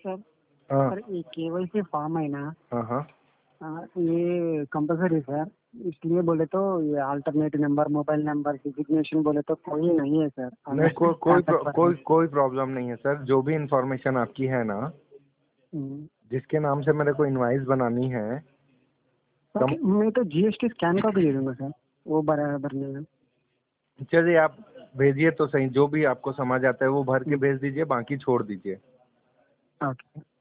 Sir हाँ sir ये KYC form है ना, हाँ हाँ। ये कंपलसरी सर। इसलिए बोले तो ये alternate number, mobile number, designation बोले तो कोई नहीं है सर नहीं, कांटेक्ट पर्सन। कोई प्रॉब्लम नहीं है सर। जो भी इंफॉर्मेशन आपकी है ना, जिसके नाम से मेरे को इनवाइस बनानी है। ओके, मैं तो जीएसटी स्कैन कॉपी दे दूंगा सर, वो भरने में। चलिए, आप भेजिए तो सही। जो भी आपको समझ आता है वो भर के भेज दीजिए, बाकी छोड़ दीजिए। ओके।